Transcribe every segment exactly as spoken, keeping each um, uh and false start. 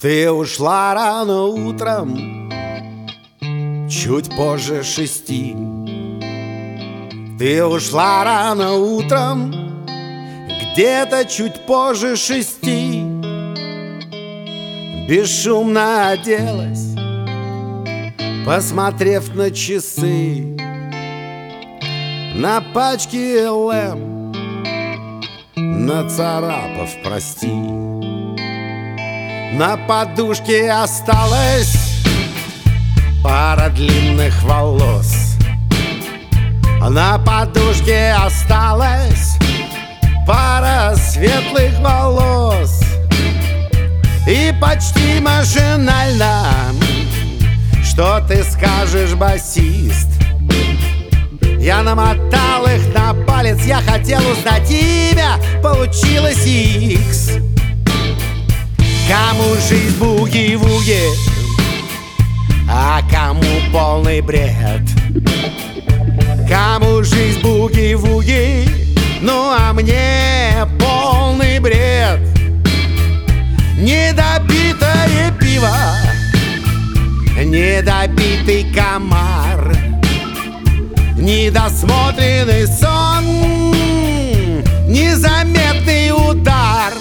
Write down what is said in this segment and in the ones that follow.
Ты ушла рано утром, чуть позже шести. Ты ушла рано утром, где-то чуть позже шести. Бесшумно оделась, посмотрев на часы, на пачке эл эм, нацарапав «прости». На подушке осталась пара длинных волос. На подушке осталась пара светлых волос. И почти машинально: что ты скажешь, басист? Я намотал их на палец, я хотел узнать имя, получилось икс. Кому жизнь буги-вуги, а кому полный бред. Кому жизнь буги-вуги, ну а мне полный бред. Недопитое пиво, недопитый комар, недосмотренный сон, незаметный удар.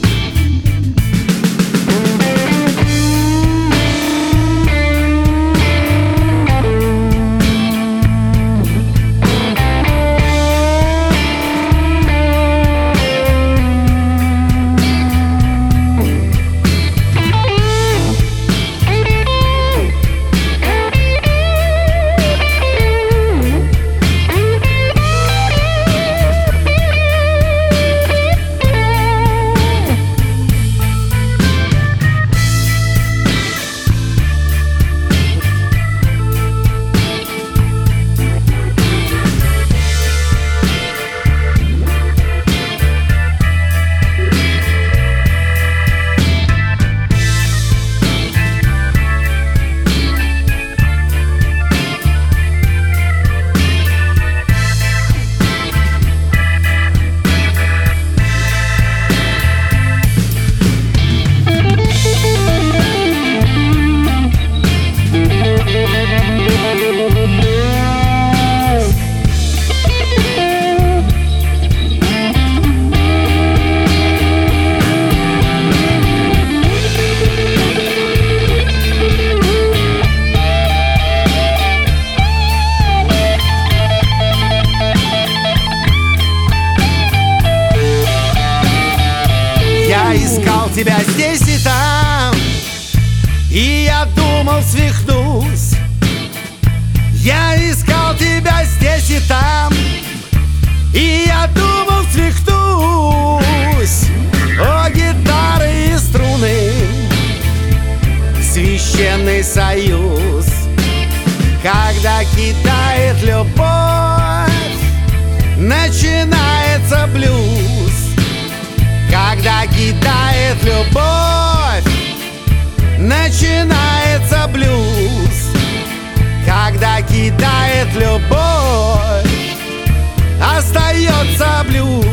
Я искал тебя здесь и там, и я думал, свихнусь. Я искал тебя здесь и там, и я думал, свихнусь. О, гитары и струны, священный союз. Когда кидает любовь, начинается блюз. Когда кидает любовь, начинается блюз. Когда кидает любовь, остается блюз.